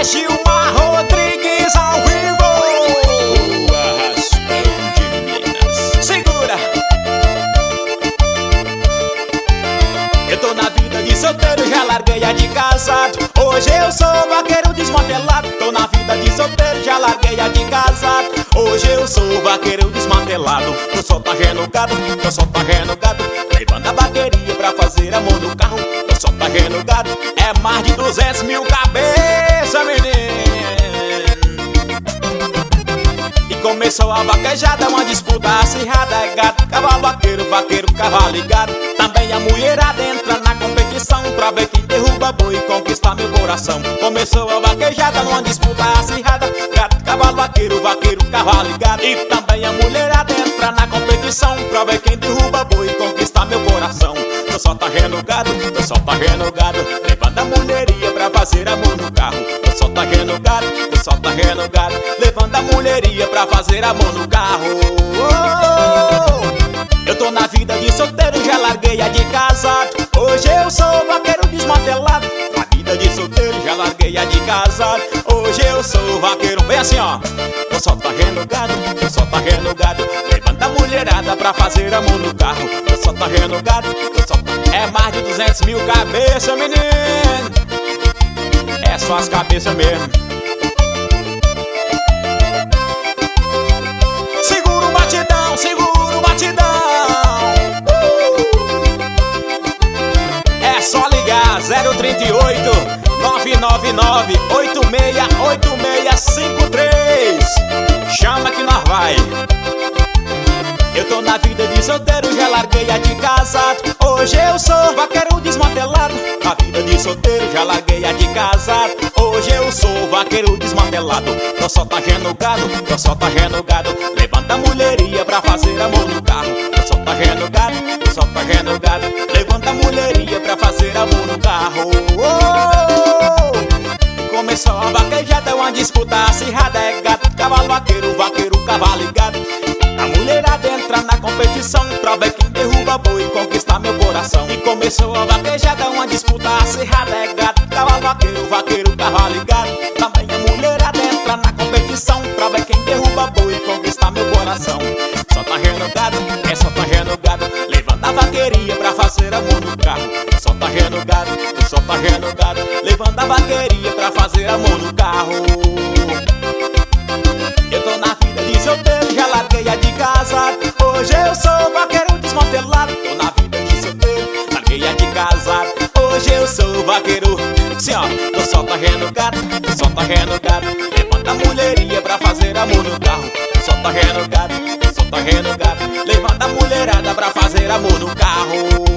É Gilmar Rodrigues ao vivo. O Arrastão de Minas. Segura. Eu tô na vida de solteiro, já larguei a de casado. Hoje eu sou vaqueiro desmantelado. Tô na vida de solteiro, já larguei a de casado. Hoje eu sou vaqueiro desmantelado. Tô só tarrendo gado, tô só tarrendo gado, levando a bateria pra fazer amor no carro. Tô só tarrendo gado, é mais de 200 mil cabeça, menino. E começou a vaquejada, uma disputa acirrada. É gato, cavalo, vaqueiro, vaqueiro, cavalo e gado. Também a mulherada entra na competição pra ver quem derruba boi e conquista meu coração. Começou a vaquejada numa disputa acirrada. Gato, cavalo, vaqueiro, vaqueiro, cavalo e gado. E também a mulherada entra na competição pra ver quem derruba boi e conquista meu coração. Tô só tarrendo gado, tô só tarrendo gado, levando a mulheria pra fazer amor no carro. Tô só tarrendo gado, tô só tarrendo gado, levando a mulheria pra fazer amor no carro. Eu tô na vida de solteiro, já larguei a de casado. Hoje eu sou vaqueiro desmantelado. Na vida de solteiro, já larguei a de casado. Hoje eu sou vaqueiro, bem assim ó. Tô só tarrendo gado, tô só tarrendo gado, levando a mulherada pra fazer amor no carro. Tô só tarrendo gado, tô só é mais de 200 mil cabeça, menino. É só as cabeças mesmo. Segura o batidão, segura o batidão. É só ligar 038 999 868653. Chama que nós vai. Eu tô na vida de solteiro, já larguei a de casado. Hoje eu sou vaqueiro desmantelado. Na vida de solteiro, já larguei a de casado. Hoje eu sou vaqueiro desmantelado. Tô só tarrendo gado, tô só tarrendo gado, levanta a mulheria pra fazer amor no carro. Tô só tarrendo gado, tô só tarrendo gado, levanta a mulheria pra fazer amor no carro. Começou a vaquejada, uma disputa acirrada. É gato, cavalo, vaqueiro, vaqueiro, cavalo e gado. A mulherada entra na competição pra ver quem derruba boi e conquista meu coração. E começou a vaquejada, uma disputa acirrada. É gato, cavalo, vaqueiro, vaqueiro, cavalo e gado. Também a mulherada entra na competição pra ver quem derruba boi e conquista meu coração. Só tarrendo gado, é só tarrendo gado, levando a vaqueria pra fazer amor no carro. Só tarrendo gado, só tarrendo gado, levando a vaqueria pra fazer amor no carro. Eu tô na vida de solteiro, já larguei a de casado. Hoje eu sou vaqueiro desmantelado. Tô na vida de solteiro, larguei a de casado. Hoje eu sou vaqueiro, sim ó. Tô só tarrendo gado, tô só tarrendo gado, levanta a mulheria pra fazer amor no carro. Tô só tarrendo gado, tô só tarrendo gado, levanta a mulherada pra fazer amor no carro.